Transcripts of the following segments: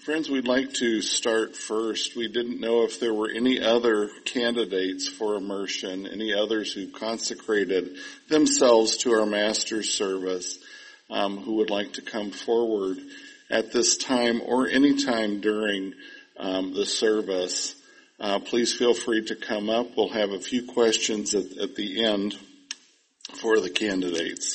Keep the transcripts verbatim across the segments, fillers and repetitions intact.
Friends, we'd like to start first. We didn't know if there were any other candidates for immersion, any others who consecrated themselves to our Master's service, um, who would like to come forward at this time or any time during um, the service. Uh, please feel free to come up. We'll have a few questions at, at the end for the candidates.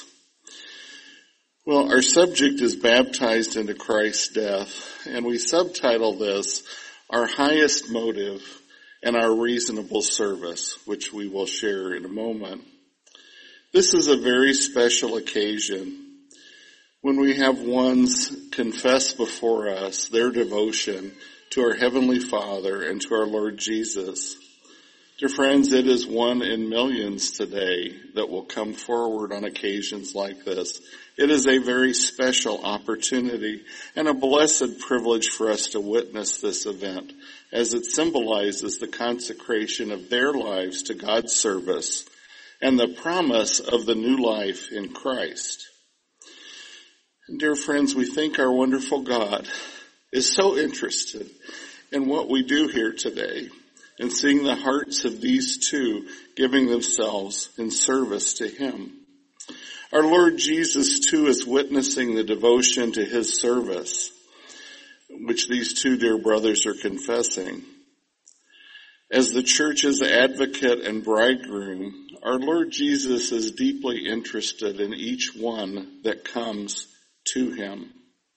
Well, our subject is Baptized into Christ's Death, and we subtitle this, Our Highest Motive and Our Reasonable Service, which we will share in a moment. This is a very special occasion when we have ones confess before us their devotion to our Heavenly Father and to our Lord Jesus. Dear friends, it is one in millions today that will come forward on occasions like this. It is a very special opportunity and a blessed privilege for us to witness this event, as it symbolizes the consecration of their lives to God's service and the promise of the new life in Christ. And dear friends, we think our wonderful God is so interested in what we do here today, and seeing the hearts of these two giving themselves in service to Him. Our Lord Jesus, too, is witnessing the devotion to His service, which these two dear brothers are confessing. As the church's advocate and bridegroom, our Lord Jesus is deeply interested in each one that comes to Him.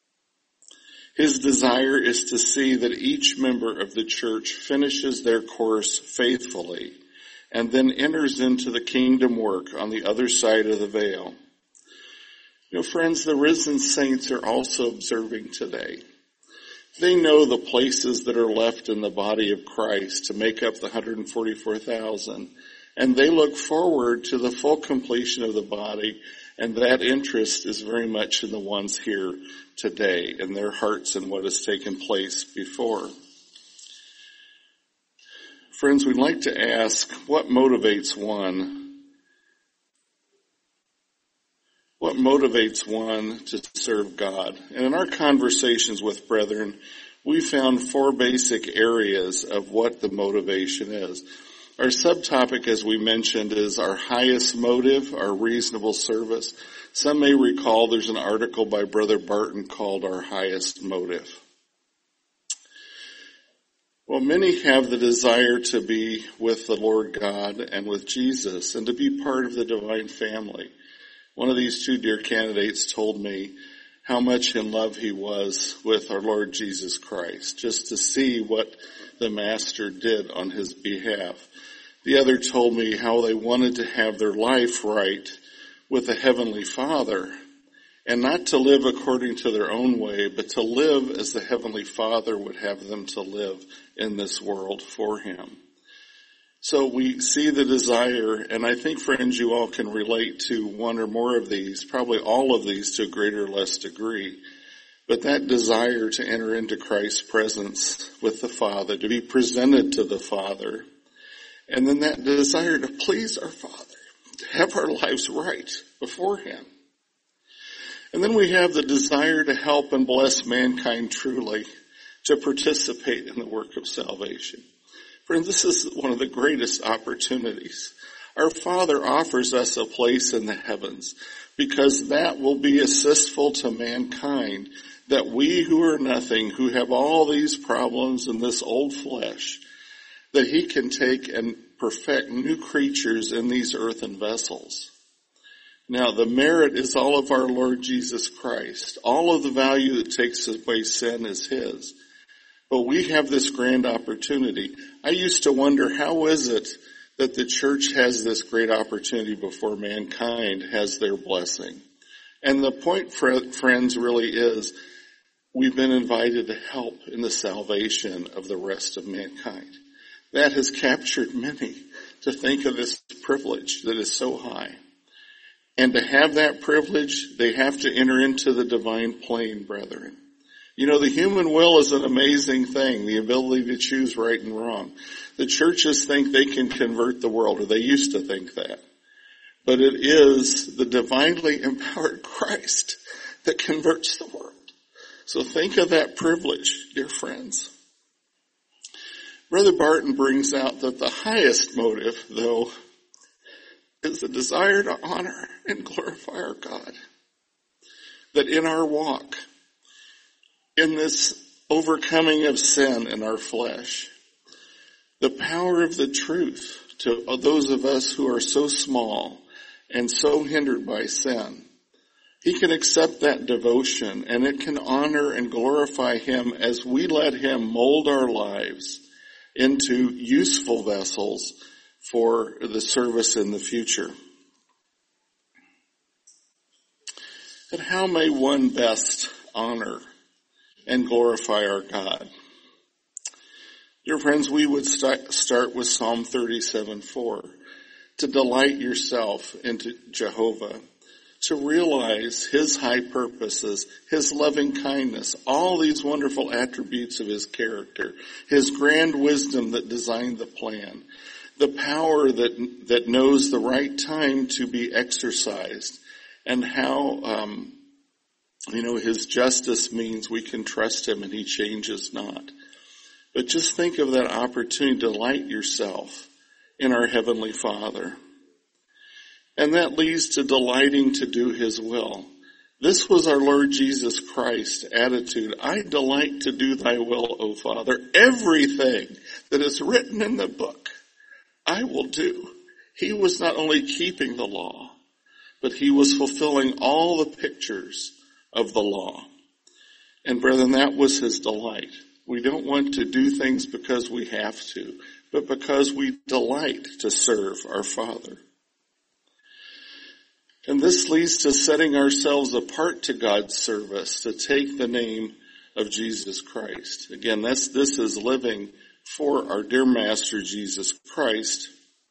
His desire is to see that each member of the church finishes their course faithfully and then enters into the kingdom work on the other side of the veil. You know, friends, the risen saints are also observing today. They know the places that are left in the body of Christ to make up the one hundred forty-four thousand, and they look forward to the full completion of the body. And that interest is very much in the ones here today, in their hearts and what has taken place before. Friends, we'd like to ask, what motivates one? What motivates one to serve God? And in our conversations with brethren, we found four basic areas of what the motivation is. Our subtopic, as we mentioned, is our highest motive, our reasonable service. Some may recall there's an article by Brother Barton called Our Highest Motive. Well, many have the desire to be with the Lord God and with Jesus and to be part of the divine family. One of these two dear candidates told me how much in love he was with our Lord Jesus Christ, just to see what the Master did on his behalf. The other told me how they wanted to have their life right with the Heavenly Father, and not to live according to their own way, but to live as the Heavenly Father would have them to live in this world for Him. So we see the desire, and I think, friends, you all can relate to one or more of these, probably all of these to a greater or less degree. But that desire to enter into Christ's presence with the Father, to be presented to the Father, and then that desire to please our Father, to have our lives right before Him. And then we have the desire to help and bless mankind truly, to participate in the work of salvation. Friends, this is one of the greatest opportunities. Our Father offers us a place in the heavens because that will be assistful to mankind, that we who are nothing, who have all these problems in this old flesh, that He can take and perfect new creatures in these earthen vessels. Now, the merit is all of our Lord Jesus Christ. All of the value that takes away sin is His. But we have this grand opportunity. I used to wonder, how is it that the church has this great opportunity before mankind has their blessing? And the point, friends, really is we've been invited to help in the salvation of the rest of mankind. That has captured many to think of this privilege that is so high. And to have that privilege, they have to enter into the divine plane, brethren. You know, the human will is an amazing thing, the ability to choose right and wrong. The churches think they can convert the world, or they used to think that. But it is the divinely empowered Christ that converts the world. So think of that privilege, dear friends. Brother Barton brings out that the highest motive, though, is the desire to honor and glorify our God. That in our walk, in this overcoming of sin in our flesh, the power of the truth to those of us who are so small and so hindered by sin, he can accept that devotion, and it can honor and glorify him as we let him mold our lives into useful vessels for the service in the future. But how may one best honor and glorify our God? Dear friends, we would st- start with Psalm thirty-seven four, to delight yourself into Jehovah, to realize his high purposes, his loving kindness, all these wonderful attributes of his character, his grand wisdom that designed the plan, the power that that knows the right time to be exercised, and how, um, you know, his justice means we can trust him and he changes not. But just think of that opportunity to delight yourself in our Heavenly Father. And that leads to delighting to do his will. This was our Lord Jesus Christ's attitude. I delight to do thy will, O Father. Everything that is written in the book, I will do. He was not only keeping the law, but he was fulfilling all the pictures of the law. And brethren, that was his delight. We don't want to do things because we have to, but because we delight to serve our Father. And this leads to setting ourselves apart to God's service, to take the name of Jesus Christ. Again, that's, this is living for our dear Master Jesus Christ.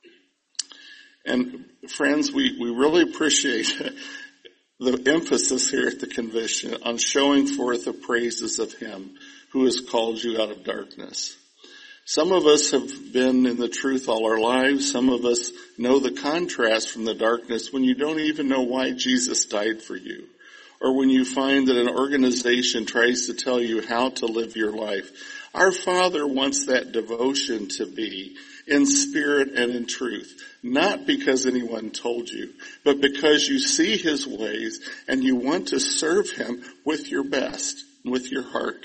And friends, we, we really appreciate the emphasis here at the convention on showing forth the praises of him who has called you out of darkness. Some of us have been in the truth all our lives. Some of us know the contrast from the darkness when you don't even know why Jesus died for you, or when you find that an organization tries to tell you how to live your life. Our Father wants that devotion to be in spirit and in truth, not because anyone told you, but because you see his ways and you want to serve him with your best, with your heart.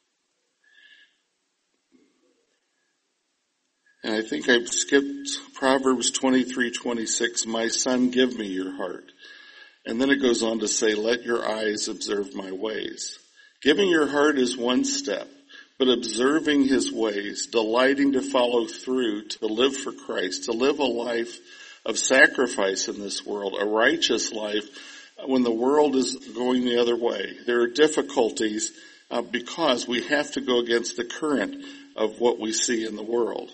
And I think I've skipped Proverbs twenty-three twenty-six, my son, give me your heart. And then it goes on to say, let your eyes observe my ways. Giving your heart is one step, but observing his ways, delighting to follow through, to live for Christ, to live a life of sacrifice in this world, a righteous life when the world is going the other way. There are difficulties uh, because we have to go against the current of what we see in the world.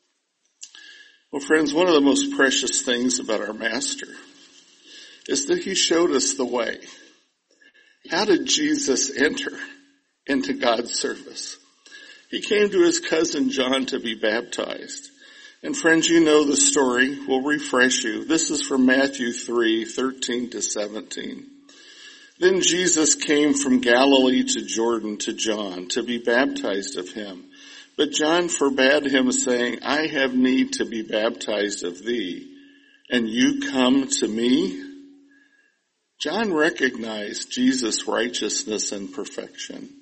Well, friends, one of the most precious things about our Master is that he showed us the way. How did Jesus enter into God's service? He came to his cousin John to be baptized. And friends, you know the story. We'll refresh you. This is from Matthew three, thirteen to seventeen. Then Jesus came from Galilee to Jordan to John to be baptized of him. But John forbade him, saying, I have need to be baptized of thee, and you come to me? John recognized Jesus' righteousness and perfection.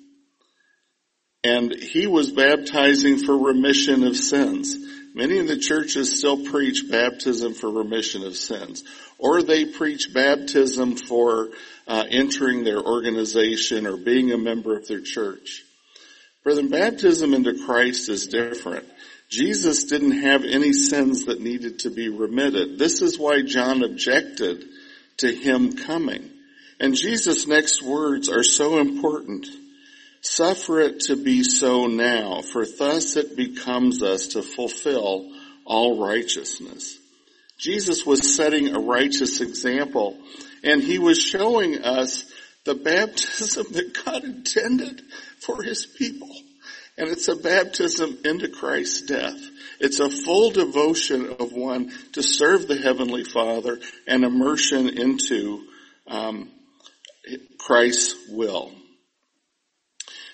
And he was baptizing for remission of sins. Many of the churches still preach baptism for remission of sins. Or they preach baptism for uh, entering their organization or being a member of their church. Brethren, baptism into Christ is different. Jesus didn't have any sins that needed to be remitted. This is why John objected to him coming. And Jesus' next words are so important. Suffer it to be so now, for thus it becomes us to fulfill all righteousness. Jesus was setting a righteous example, and he was showing us the baptism that God intended for his people. And it's a baptism into Christ's death. It's a full devotion of one to serve the Heavenly Father and immersion into um, Christ's will.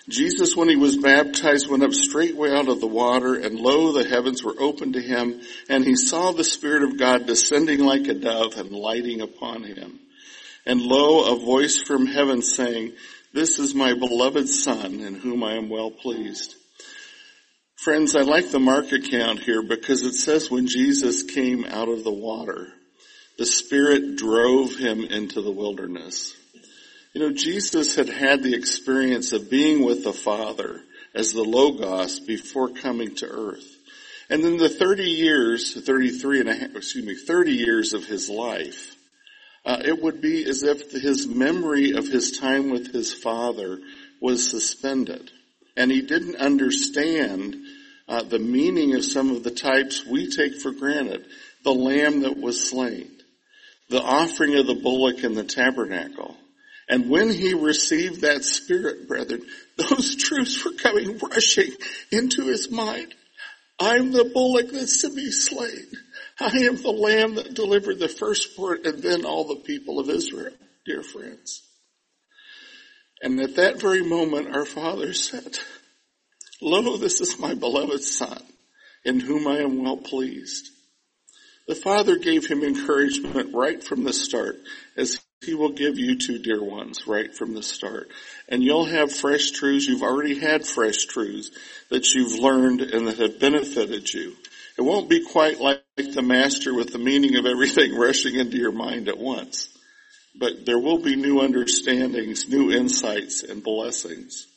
Jesus, when he was baptized, went up straightway out of the water, and lo, the heavens were opened to him, and he saw the Spirit of God descending like a dove and lighting upon him. And lo, a voice from heaven saying, "This is my beloved Son, in whom I am well pleased." Friends, I like the Mark account here because it says when Jesus came out of the water, the Spirit drove him into the wilderness. You know, Jesus had had the experience of being with the Father as the Logos before coming to earth. And then the thirty years, thirty-three and a half, excuse me, thirty years of his life, uh, it would be as if his memory of his time with his Father was suspended. And he didn't understand uh, the meaning of some of the types we take for granted. The lamb that was slain, the offering of the bullock in the tabernacle. And when he received that Spirit, brethren, those truths were coming rushing into his mind. I'm the bullock that's to be slain. I am the lamb that delivered the firstborn and then all the people of Israel, dear friends. And at that very moment, our Father said, "Lo, this is my beloved Son, in whom I am well pleased." The Father gave him encouragement right from the start, as he will give you two dear ones right from the start. And you'll have fresh truths. You've already had fresh truths that you've learned and that have benefited you. It won't be quite like the Master with the meaning of everything rushing into your mind at once. But there will be new understandings, new insights, and blessings.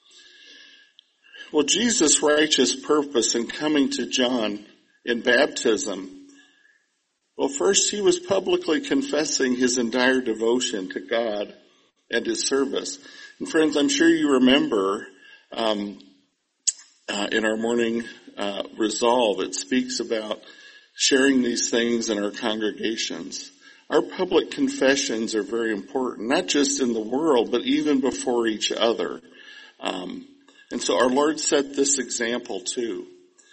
Well, Jesus' righteous purpose in coming to John in baptism, well, first he was publicly confessing his entire devotion to God and his service. And friends, I'm sure you remember um, uh, in our morning uh, resolve, it speaks about sharing these things in our congregations. Our public confessions are very important, not just in the world, but even before each other. Um, and so our Lord set this example too.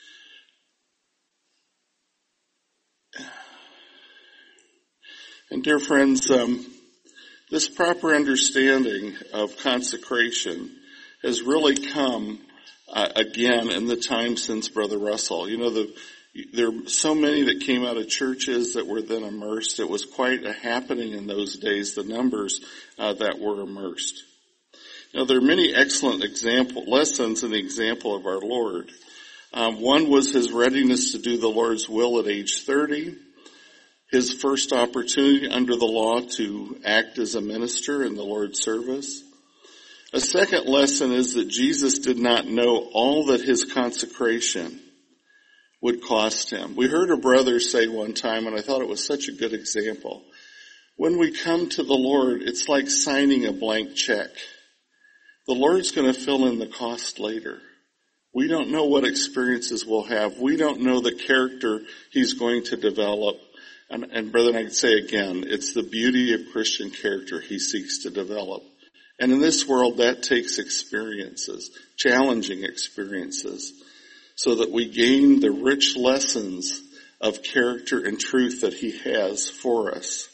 And dear friends, um, this proper understanding of consecration has really come uh, again in the time since Brother Russell. You know, the, there are so many that came out of churches that were then immersed. It was quite a happening in those days, the numbers uh, that were immersed. Now, there are many excellent example lessons in the example of our Lord. Um, one was his readiness to do the Lord's will at age thirty. His first opportunity under the law to act as a minister in the Lord's service. A second lesson is that Jesus did not know all that his consecration would cost him. We heard a brother say one time, and I thought it was such a good example. When we come to the Lord, it's like signing a blank check. The Lord's going to fill in the cost later. We don't know what experiences we'll have. We don't know the character he's going to develop. And, and brethren, I can say again, it's the beauty of Christian character he seeks to develop. And in this world, that takes experiences, challenging experiences, so that we gain the rich lessons of character and truth that he has for us.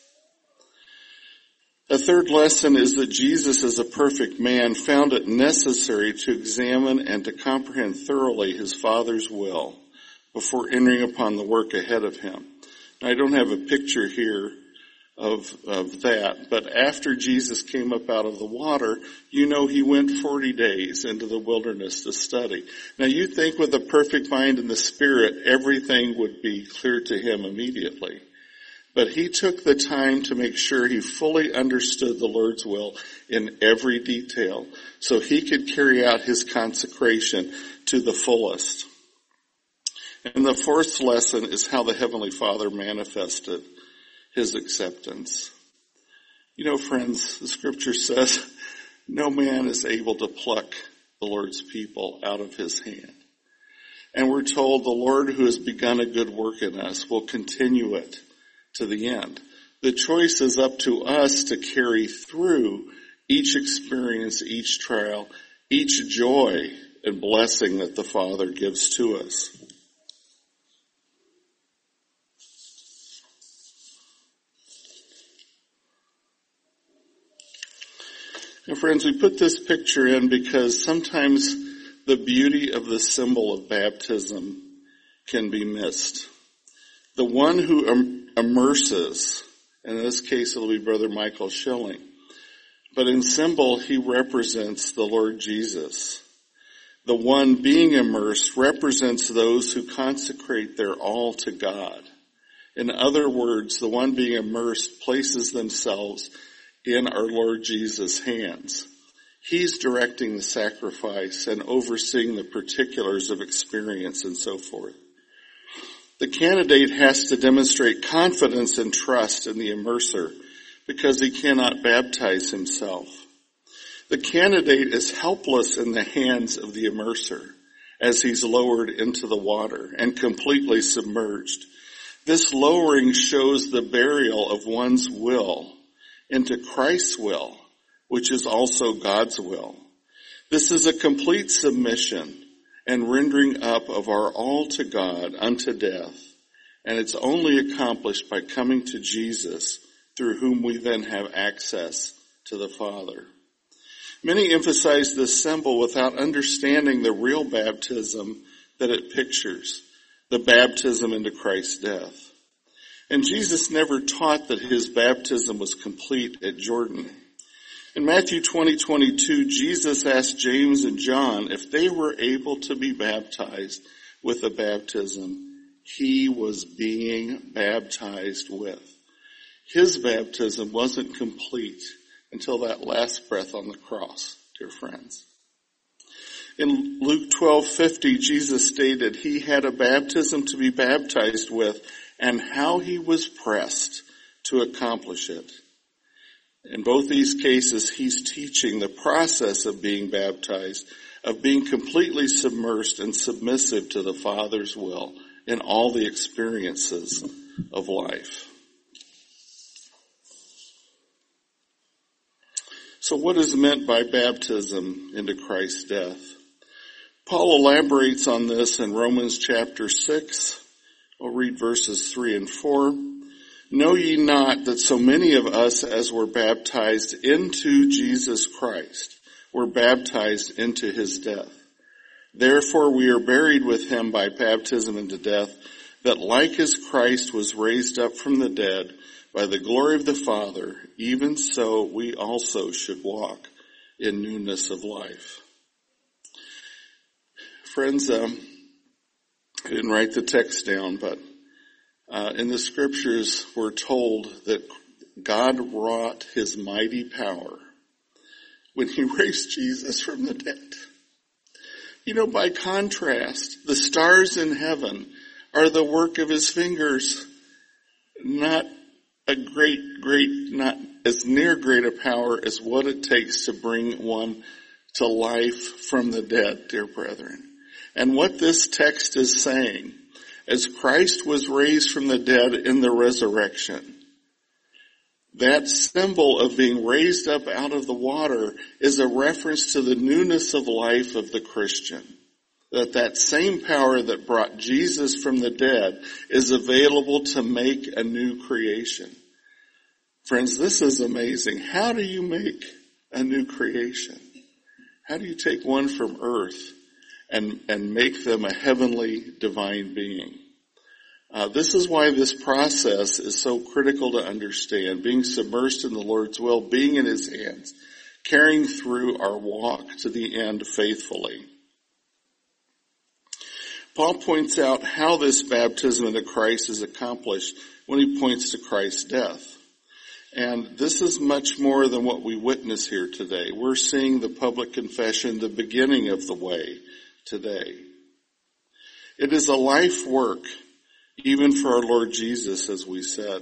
A third lesson is that Jesus, as a perfect man, found it necessary to examine and to comprehend thoroughly his Father's will before entering upon the work ahead of him. I don't have a picture here of, of that, but after Jesus came up out of the water, you know he went forty days into the wilderness to study. Now you think with a perfect mind and the Spirit, everything would be clear to him immediately. But he took the time to make sure he fully understood the Lord's will in every detail so he could carry out his consecration to the fullest. And the fourth lesson is how the Heavenly Father manifested his acceptance. You know, friends, the scripture says, no man is able to pluck the Lord's people out of his hand. And we're told the Lord who has begun a good work in us will continue it to the end. The choice is up to us to carry through each experience, each trial, each joy and blessing that the Father gives to us. Now, friends, we put this picture in because sometimes the beauty of the symbol of baptism can be missed. The one who im- immerses, and in this case it'll be Brother Michael Schilling, but in symbol he represents the Lord Jesus. The one being immersed represents those who consecrate their all to God. In other words, the one being immersed places themselves in our Lord Jesus' hands. He's directing the sacrifice and overseeing the particulars of experience and so forth. The candidate has to demonstrate confidence and trust in the immerser because he cannot baptize himself. The candidate is helpless in the hands of the immerser as he's lowered into the water and completely submerged. This lowering shows the burial of one's will into Christ's will, which is also God's will. This is a complete submission and rendering up of our all to God unto death, and it's only accomplished by coming to Jesus, through whom we then have access to the Father. Many emphasize this symbol without understanding the real baptism that it pictures, the baptism into Christ's death. And Jesus never taught that his baptism was complete at Jordan. In Matthew twenty twenty-two, Jesus asked James and John if they were able to be baptized with the baptism he was being baptized with. His baptism wasn't complete until that last breath on the cross, dear friends. In Luke twelve fifty, Jesus stated he had a baptism to be baptized with and how he was pressed to accomplish it. In both these cases, he's teaching the process of being baptized, of being completely submersed and submissive to the Father's will in all the experiences of life. So what is meant by baptism into Christ's death? Paul elaborates on this in Romans chapter six. I'll read verses three and four. Know ye not that so many of us as were baptized into Jesus Christ were baptized into his death? Therefore we are buried with him by baptism into death, that like as Christ was raised up from the dead by the glory of the Father, even so we also should walk in newness of life. Friends, um, I didn't write the text down, but uh, in the scriptures we're told that God wrought his mighty power when he raised Jesus from the dead. You know, by contrast, the stars in heaven are the work of his fingers, not a great, great, not as near great a power as what it takes to bring one to life from the dead, dear brethren. And what this text is saying, as Christ was raised from the dead in the resurrection, that symbol of being raised up out of the water is a reference to the newness of life of the Christian. That that same power that brought Jesus from the dead is available to make a new creation. Friends, this is amazing. How do you make a new creation? How do you take one from earth and, and make them a heavenly divine being? Uh, this is why this process is so critical to understand. Being submersed in the Lord's will, being in his hands, carrying through our walk to the end faithfully. Paul points out how this baptism into Christ is accomplished when he points to Christ's death. And this is much more than what we witness here today. We're seeing the public confession, the beginning of the way today. It is a life work, even for our Lord Jesus, as we said.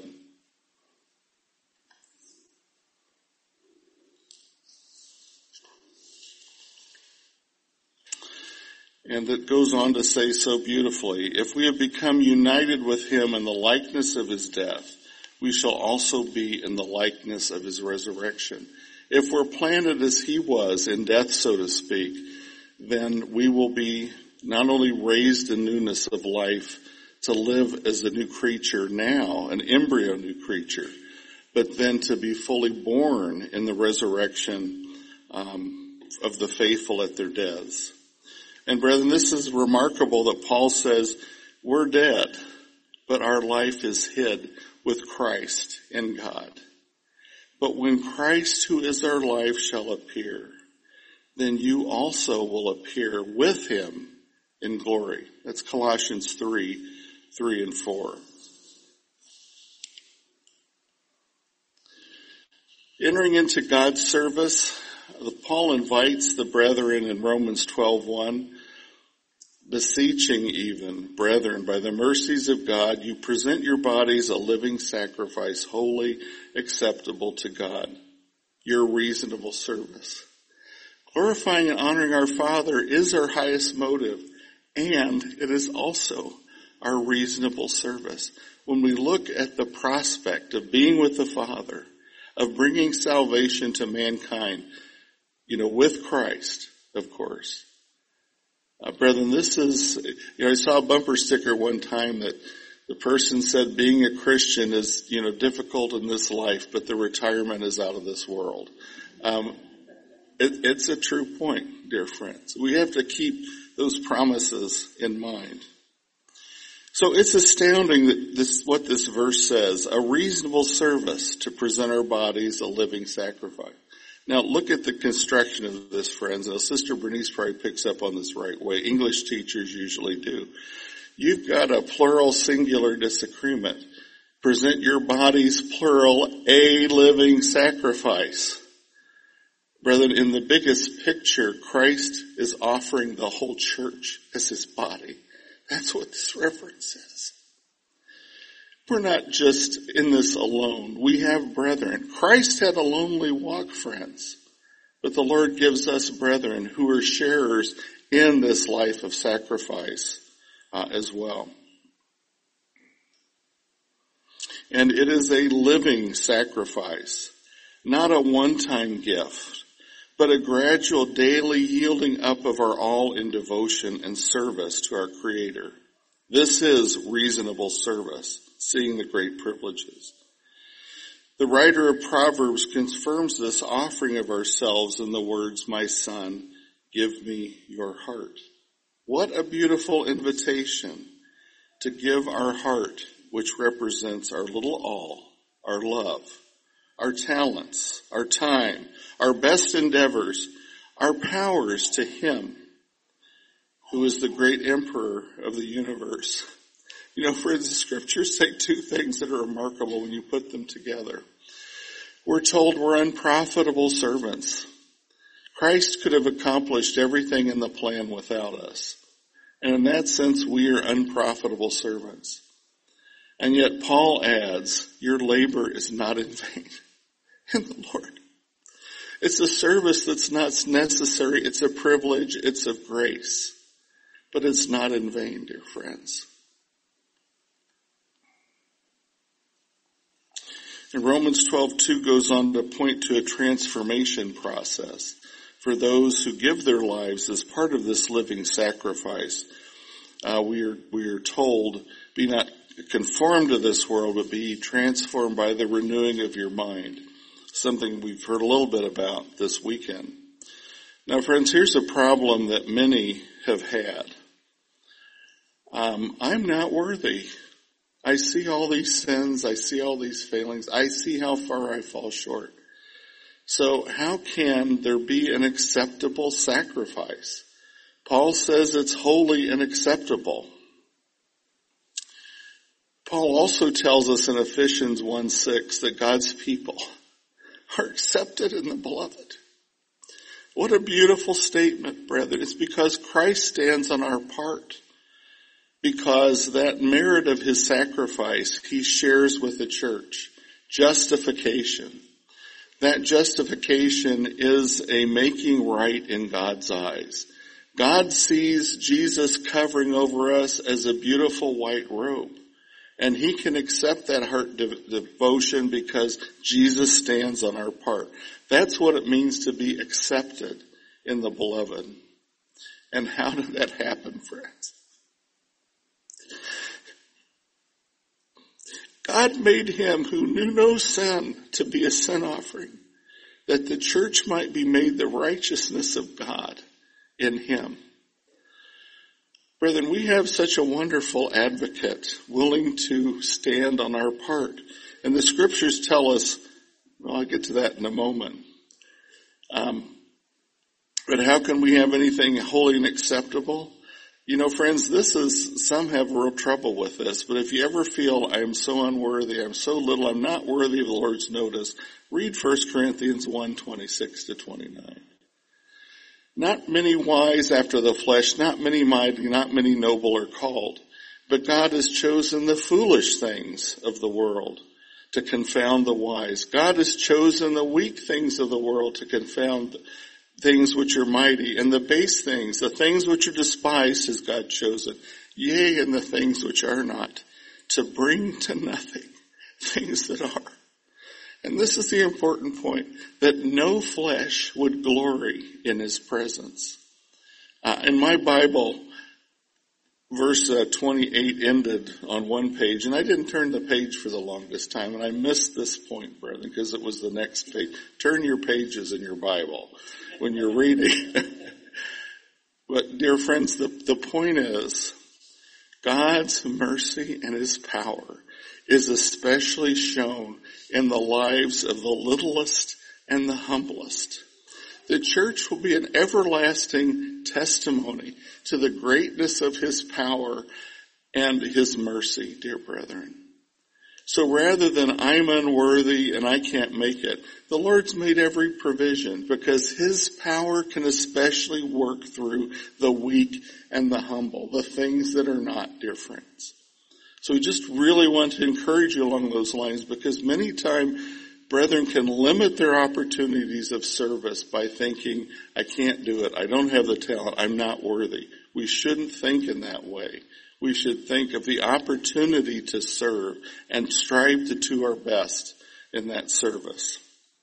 And it goes on to say so beautifully, if we have become united with him in the likeness of his death, we shall also be in the likeness of his resurrection. If we're planted as he was in death, so to speak, then we will be not only raised in newness of life to live as a new creature now, an embryo new creature, but then to be fully born in the resurrection um, of the faithful at their deaths. And brethren, this is remarkable that Paul says we're dead, but our life is hid with Christ in God. But when Christ, who is our life, shall appear, then you also will appear with him in glory. That's Colossians three, three and four. Entering into God's service, Paul invites the brethren in Romans twelve one, beseeching even, brethren, by the mercies of God, you present your bodies a living sacrifice, holy, acceptable to God, your reasonable service. Glorifying and honoring our Father is our highest motive, and it is also our reasonable service. When we look at the prospect of being with the Father, of bringing salvation to mankind, you know, with Christ, of course. Uh, brethren, this is, you know, I saw a bumper sticker one time that the person said being a Christian is, you know, difficult in this life, but the retirement is out of this world. Um, it, it's a true point, dear friends. We have to keep those promises in mind. So it's astounding that this, what this verse says, a reasonable service to present our bodies a living sacrifice. Now look at the construction of this, friends. Now Sister Bernice probably picks up on this right way. English teachers usually do. You've got a plural singular disagreement. Present your bodies, plural, a living sacrifice. Brethren, in the biggest picture, Christ is offering the whole church as his body. That's what this reference is. We're not just in this alone. We have brethren. Christ had a lonely walk, friends. But the Lord gives us brethren who are sharers in this life of sacrifice uh, as well. And it is a living sacrifice, not a one-time gift, but a gradual daily yielding up of our all in devotion and service to our Creator. This is reasonable service, seeing the great privileges. The writer of Proverbs confirms this offering of ourselves in the words, my son, give me your heart. What a beautiful invitation to give our heart, which represents our little all, our love, our talents, our time, our best endeavors, our powers to him who is the great emperor of the universe. You know, friends, the scriptures say two things that are remarkable when you put them together. We're told we're unprofitable servants. Christ could have accomplished everything in the plan without us. And in that sense, we are unprofitable servants. And yet Paul adds, your labor is not in vain in the Lord. It's a service that's not necessary. It's a privilege. It's of grace. But it's not in vain, dear friends. And Romans twelve two goes on to point to a transformation process for those who give their lives as part of this living sacrifice. Uh, we are we are told, be not conformed to this world, but be transformed by the renewing of your mind. Something we've heard a little bit about this weekend. Now, friends, here's a problem that many have had. Um, I'm not worthy. I see all these sins. I see all these failings. I see how far I fall short. So how can there be an acceptable sacrifice? Paul says it's holy and acceptable. Paul also tells us in Ephesians one six that God's people are accepted in the beloved. What a beautiful statement, brethren. It's because Christ stands on our part. Because that merit of his sacrifice, he shares with the church. Justification. That justification is a making right in God's eyes. God sees Jesus covering over us as a beautiful white robe. And he can accept that heart de- devotion because Jesus stands on our part. That's what it means to be accepted in the beloved. And how did that happen, friends? God made him who knew no sin to be a sin offering, that the church might be made the righteousness of God in him. Brethren, we have such a wonderful advocate willing to stand on our part. And the scriptures tell us, well, I'll get to that in a moment. Um, but how can we have anything holy and acceptable? You know, friends, this is, some have real trouble with this, but if you ever feel I am so unworthy, I'm so little, I'm not worthy of the Lord's notice, read First Corinthians one, twenty-six to twenty-nine. Not many wise after the flesh, not many mighty, not many noble are called, but God has chosen the foolish things of the world to confound the wise. God has chosen the weak things of the world to confound things which are mighty, and the base things, the things which are despised has God chosen, yea, and the things which are not, to bring to nothing things that are. And this is the important point, that no flesh would glory in his presence. Uh, in my Bible, verse uh, twenty-eight ended on one page, and I didn't turn the page for the longest time, and I missed this point, brethren, because it was the next page. Turn your pages in your Bible when you're reading. But dear friends, the, the point is, God's mercy and his power is especially shown in the lives of the littlest and the humblest. The church will be an everlasting testimony to the greatness of his power and his mercy, dear brethren. So rather than I'm unworthy and I can't make it, the Lord's made every provision because his power can especially work through the weak and the humble, the things that are not, dear friends. So we just really want to encourage you along those lines, because many times brethren can limit their opportunities of service by thinking, I can't do it, I don't have the talent, I'm not worthy. We shouldn't think in that way. We should think of the opportunity to serve and strive to do our best in that service.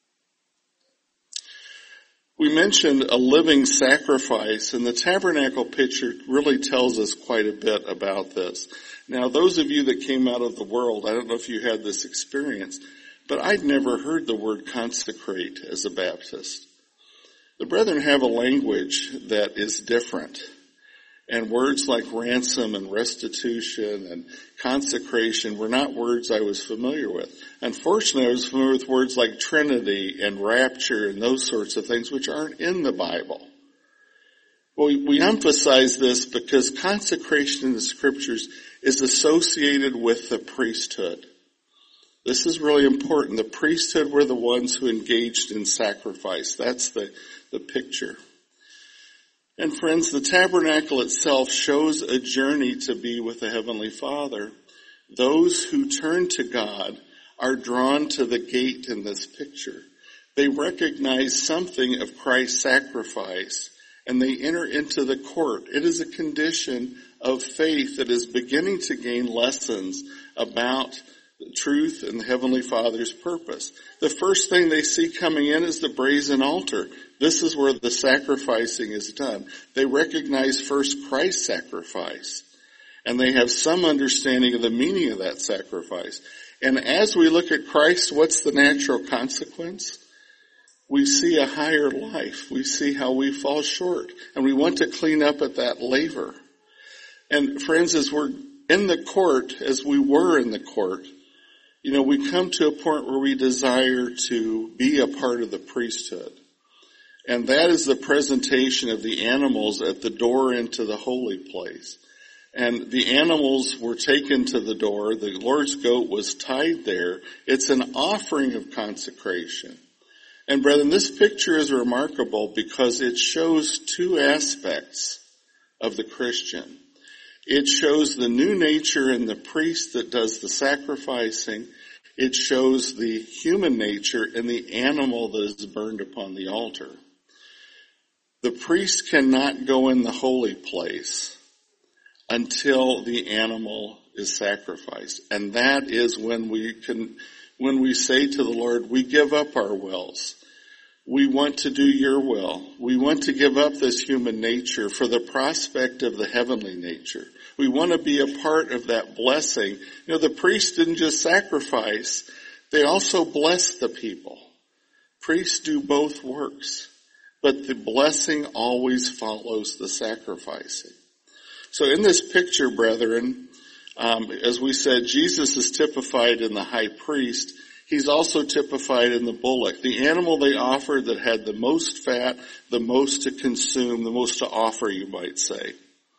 We mentioned a living sacrifice, and the tabernacle picture really tells us quite a bit about this. Now, those of you that came out of the world, I don't know if you had this experience, but I'd never heard the word consecrate as a Baptist. The brethren have a language that is different. And words like ransom and restitution and consecration were not words I was familiar with. Unfortunately, I was familiar with words like Trinity and rapture and those sorts of things which aren't in the Bible. Well, we, we emphasize this because consecration in the scriptures is associated with the priesthood. This is really important. The priesthood were the ones who engaged in sacrifice. That's the, the picture. And friends, the tabernacle itself shows a journey to be with the Heavenly Father. Those who turn to God are drawn to the gate in this picture. They recognize something of Christ's sacrifice, and they enter into the court. It is a condition of faith that is beginning to gain lessons about the truth and the Heavenly Father's purpose. The first thing they see coming in is the brazen altar. This is where the sacrificing is done. They recognize first Christ's sacrifice, and they have some understanding of the meaning of that sacrifice. And as we look at Christ, what's the natural consequence? We see a higher life. We see how we fall short, and we want to clean up at that laver. And friends, as we're in the court, as we were in the court, you know, we come to a point where we desire to be a part of the priesthood. And that is the presentation of the animals at the door into the holy place. And the animals were taken to the door. The Lord's goat was tied there. It's an offering of consecration. And brethren, this picture is remarkable because it shows two aspects of the Christian. It shows the new nature in the priest that does the sacrificing. It shows the human nature in the animal that is burned upon the altar. The priest cannot go in the holy place until the animal is sacrificed. And that is when we can, when we say to the Lord, we give up our wills. We want to do your will. We want to give up this human nature for the prospect of the heavenly nature. We want to be a part of that blessing. You know, the priests didn't just sacrifice, they also blessed the people. Priests do both works, but the blessing always follows the sacrificing. So in this picture, brethren, um, as we said, Jesus is typified in the high priest. He's also typified in the bullock, the animal they offered that had the most fat, the most to consume, the most to offer, you might say.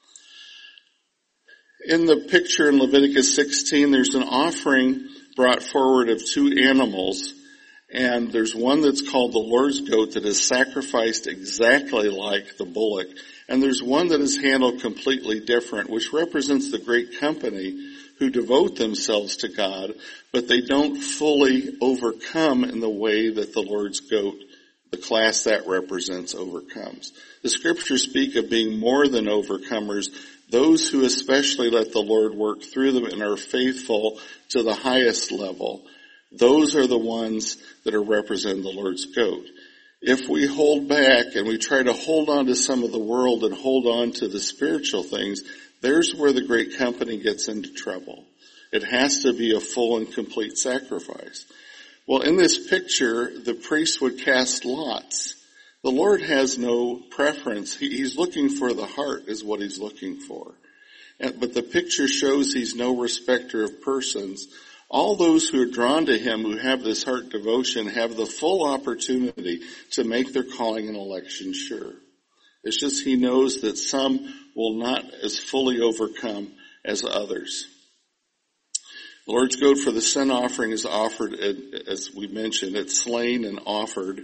In the picture in Leviticus sixteen, there's an offering brought forward of two animals, and there's one that's called the Lord's goat that is sacrificed exactly like the bullock, and there's one that is handled completely different, which represents the great company who devote themselves to God, but they don't fully overcome in the way that the Lord's goat, the class that represents, overcomes. The scriptures speak of being more than overcomers, those who especially let the Lord work through them and are faithful to the highest level. Those are the ones that are representing the Lord's goat. If we hold back and we try to hold on to some of the world and hold on to the spiritual things, there's where the great company gets into trouble. It has to be a full and complete sacrifice. Well, in this picture, the priest would cast lots. The Lord has no preference. He, he's looking for the heart is what he's looking for. And, but the picture shows he's no respecter of persons. All those who are drawn to him, who have this heart devotion, have the full opportunity to make their calling and election sure. It's just he knows that some will not as fully overcome as others. The Lord's goat for the sin offering is offered, as we mentioned, it's slain and offered.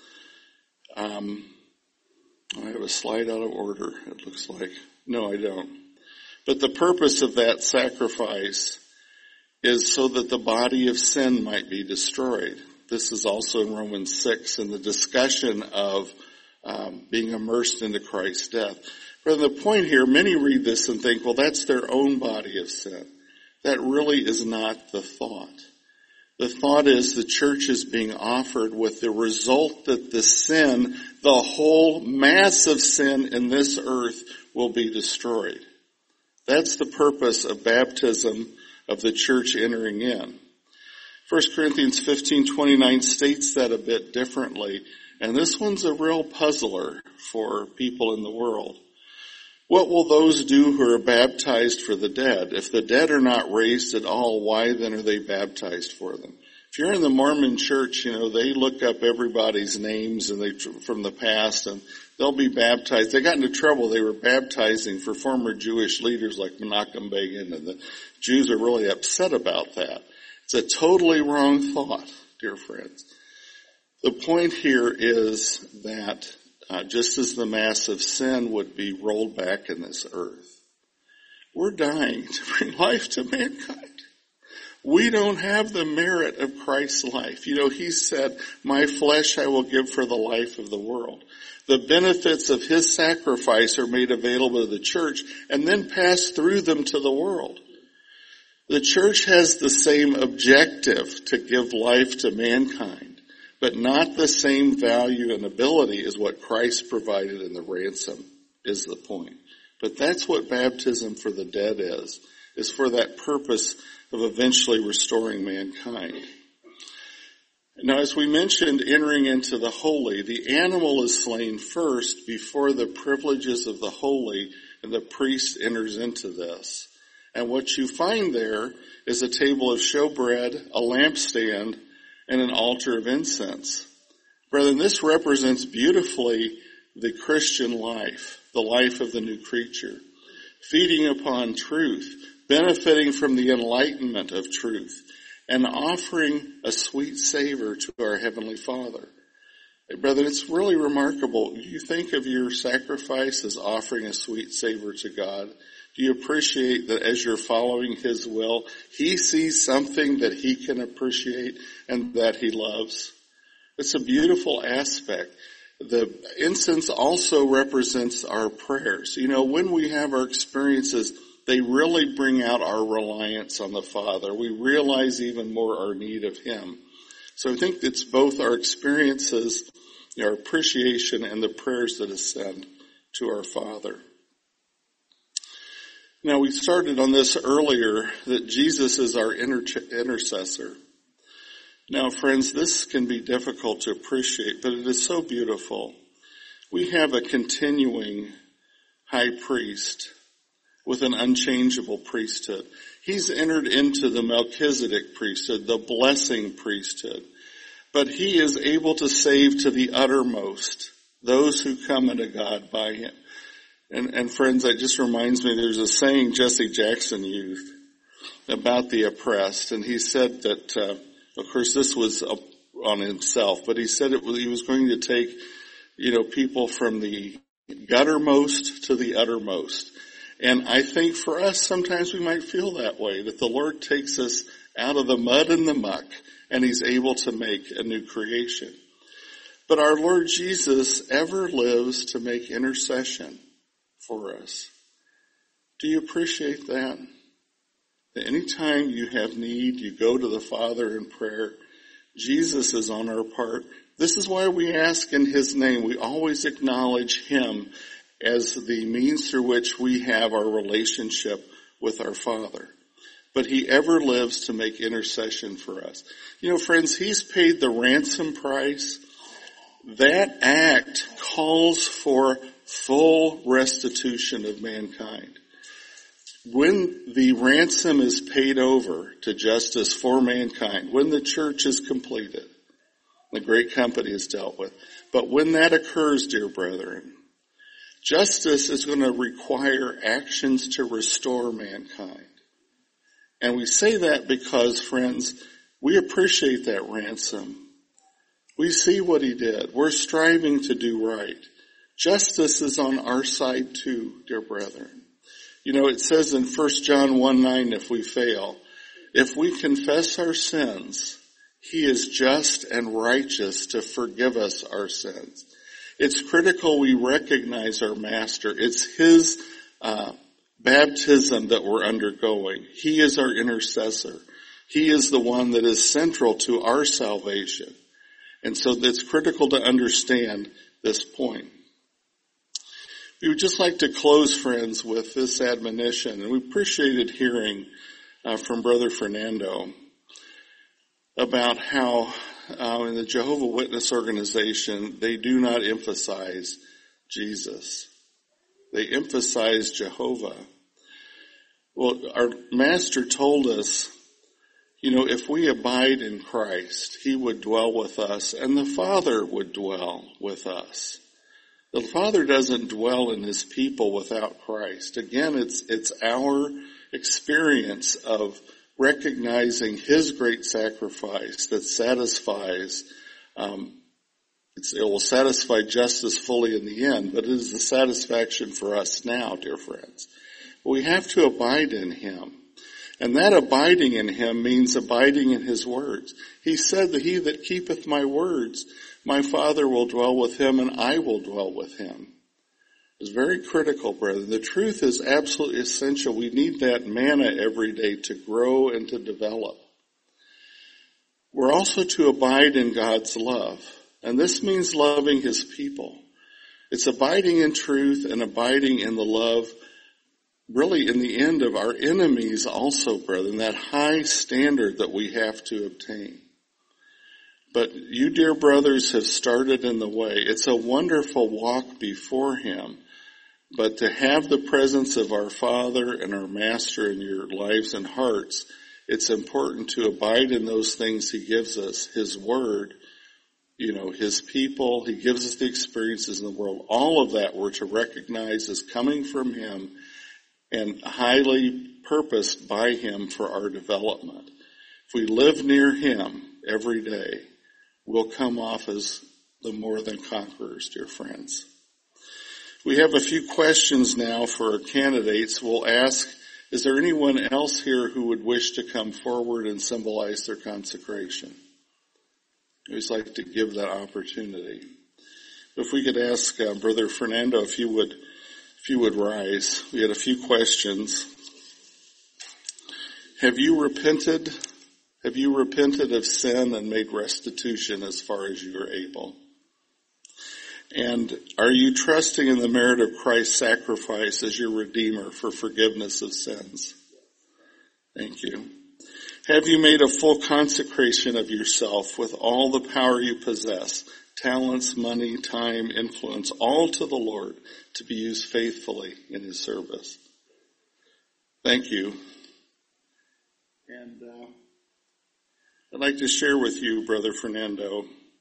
Um, I have a slide out of order, it looks like. No, I don't. But the purpose of that sacrifice is so that the body of sin might be destroyed. This is also in Romans six in the discussion of um, being immersed into Christ's death. But the point here, many read this and think, well, that's their own body of sin. That really is not the thought. The thought is the church is being offered with the result that the sin, the whole mass of sin in this earth will be destroyed. That's the purpose of baptism, of the church entering in. First Corinthians fifteen twenty-nine states that a bit differently, and this one's a real puzzler for people in the world. What will those do who are baptized for the dead? If the dead are not raised at all, why then are they baptized for them? If you're in the Mormon church, you know, they look up everybody's names and they from the past and they'll be baptized. They got into trouble. They were baptizing for former Jewish leaders like Menachem Begin, and the Jews are really upset about that. It's a totally wrong thought, dear friends. The point here is that Uh, just as the mass of sin would be rolled back in this earth, we're dying to bring life to mankind. We don't have the merit of Christ's life. You know, he said, my flesh I will give for the life of the world. The benefits of his sacrifice are made available to the church and then pass through them to the world. The church has the same objective to give life to mankind, but not the same value and ability as what Christ provided in the ransom is the point. But that's what baptism for the dead is, is for that purpose of eventually restoring mankind. Now, as we mentioned, entering into the holy, the animal is slain first before the privileges of the holy, and the priest enters into this. And what you find there is a table of showbread, a lampstand, and an altar of incense. Brethren, this represents beautifully the Christian life, the life of the new creature, feeding upon truth, benefiting from the enlightenment of truth, and offering a sweet savor to our Heavenly Father. Brethren, it's really remarkable. Do you think of your sacrifice as offering a sweet savor to God? Do you appreciate that as you're following his will, he sees something that he can appreciate and that he loves? It's a beautiful aspect. The incense also represents our prayers. You know, when we have our experiences, they really bring out our reliance on the Father. We realize even more our need of him. So I think it's both our experiences, our appreciation, and the prayers that ascend to our Father. Now, we started on this earlier, that Jesus is our inter- intercessor. Now, friends, this can be difficult to appreciate, but it is so beautiful. We have a continuing high priest with an unchangeable priesthood. He's entered into the Melchizedek priesthood, the blessing priesthood. But he is able to save to the uttermost those who come unto God by him. And, and friends, that just reminds me, there's a saying Jesse Jackson used about the oppressed. And he said that, uh, of course, this was on himself, but he said it was, he was going to take, you know, people from the guttermost to the uttermost. And I think for us, sometimes we might feel that way, that the Lord takes us out of the mud and the muck, and he's able to make a new creation. But our Lord Jesus ever lives to make intercession for us. Do you appreciate that? That anytime you have need, you go to the Father in prayer. Jesus is on our part. This is why we ask in his name. We always acknowledge him as the means through which we have our relationship with our Father. But he ever lives to make intercession for us. You know, friends, he's paid the ransom price. That act calls for full restitution of mankind. When the ransom is paid over to justice for mankind, when the church is completed, the great company is dealt with. But when that occurs, dear brethren, justice is going to require actions to restore mankind. And we say that because, friends, we appreciate that ransom. We see what he did. We're striving to do right. Justice is on our side too, dear brethren. You know, it says in First John one nine, if we fail, if we confess our sins, he is just and righteous to forgive us our sins. It's critical we recognize our Master. It's his uh, baptism that we're undergoing. He is our intercessor. He is the one that is central to our salvation. And so it's critical to understand this point. We would just like to close, friends, with this admonition. And we appreciated hearing uh, from Brother Fernando about how uh, in the Jehovah's Witness organization, they do not emphasize Jesus. They emphasize Jehovah. Well, our Master told us, you know, if we abide in Christ, he would dwell with us, and the Father would dwell with us. The Father doesn't dwell in his people without Christ. Again, it's it's our experience of recognizing his great sacrifice that satisfies, um, it's, it will satisfy justice fully in the end, but it is the satisfaction for us now, dear friends. We have to abide in him. And that abiding in him means abiding in his words. He said that he that keepeth my words, my Father will dwell with him and I will dwell with him. It's very critical, brethren. The truth is absolutely essential. We need that manna every day to grow and to develop. We're also to abide in God's love. And this means loving his people. It's abiding in truth and abiding in the love, really in the end of our enemies also, brethren, that high standard that we have to obtain. But you, dear brothers, have started in the way. It's a wonderful walk before him. But to have the presence of our Father and our Master in your lives and hearts, it's important to abide in those things he gives us, his word, you know, his people. He gives us the experiences in the world. All of that we're to recognize as coming from him and highly purposed by him for our development. If we live near him every day, we'll come off as the more than conquerors, dear friends. We have a few questions now for our candidates. We'll ask, is there anyone else here who would wish to come forward and symbolize their consecration? I always like to give that opportunity. If we could ask uh, Brother Fernando if you would If you would rise. We had a few questions. Have you repented? Have you repented of sin and made restitution as far as you are able? And are you trusting in the merit of Christ's sacrifice as your Redeemer for forgiveness of sins? Thank you. Have you made a full consecration of yourself with all the power you possess, talents, money, time, influence, all to the Lord to be used faithfully in his service? Thank you. And uh, I'd like to share with you, Brother Fernando,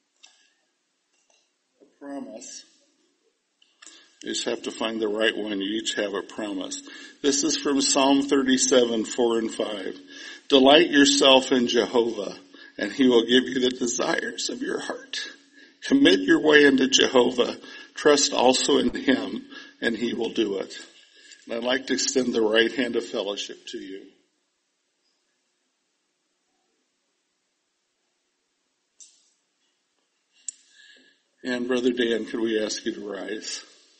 a promise. You just have to find the right one. You each have a promise. This is from Psalm thirty-seven, four and five. Delight yourself in Jehovah, and he will give you the desires of your heart. Commit your way into Jehovah. Trust also in him, and he will do it. And I'd like to extend the right hand of fellowship to you. And Brother Dan, could we ask you to rise?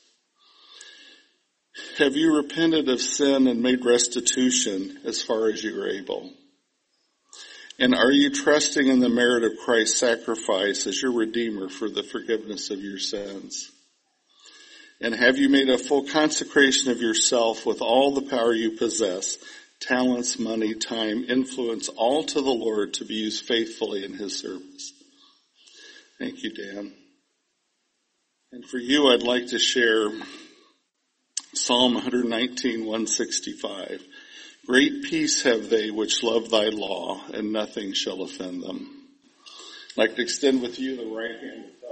Have you repented of sin and made restitution as far as you are able? And are you trusting in the merit of Christ's sacrifice as your Redeemer for the forgiveness of your sins? And have you made a full consecration of yourself with all the power you possess, talents, money, time, influence, all to the Lord to be used faithfully in his service? Thank you, Dan. And for you, I'd like to share Psalm one nineteen, one sixty-five. Great peace have they which love thy law, and nothing shall offend them. I'd like to extend with you the right hand of